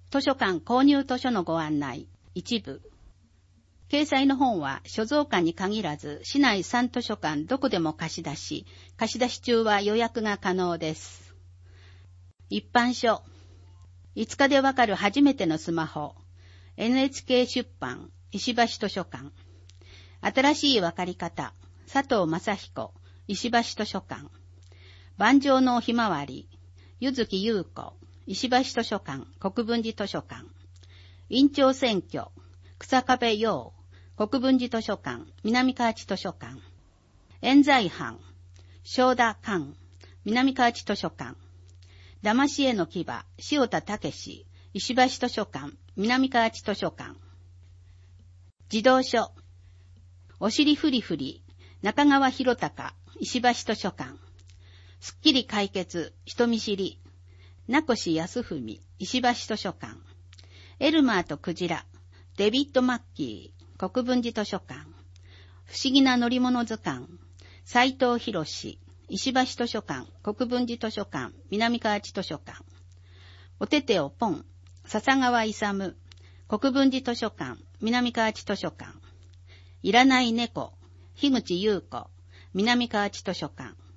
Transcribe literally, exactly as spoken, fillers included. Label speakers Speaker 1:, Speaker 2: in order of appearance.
Speaker 1: 図書館購入図書のご案内、一部。掲載の本は所蔵館に限らず、市内さん図書館どこでも貸し出し、貸し出し中は予約が可能です。一般書。いつかでわかる初めてのスマホ。エヌエイチケー 出版、石橋図書館。新しいわかり方。佐藤正彦、石橋図書館。万丈のひまわり。柚木優子、石橋図書館、国分寺図書館。院長選挙。草壁陽、国分寺図書館、南河内図書館。冤罪犯。正田寛、南河内図書館。騙し絵の牙、塩田武史、石橋図書館、南河内図書館。児童書。おしりふりふり、中川博隆、石橋図書館。すっきり解決、人見知り、名越康文、石橋図書館。エルマーとクジラ、デビッド・マッキー、国分寺図書館。不思議な乗り物図鑑、斉藤博史、石橋図書館、国分寺図書館、南河内図書館。おててをポン、笹川勇、国分寺図書館、南河内図書館。いらない猫、樋口優子、南河内図書館。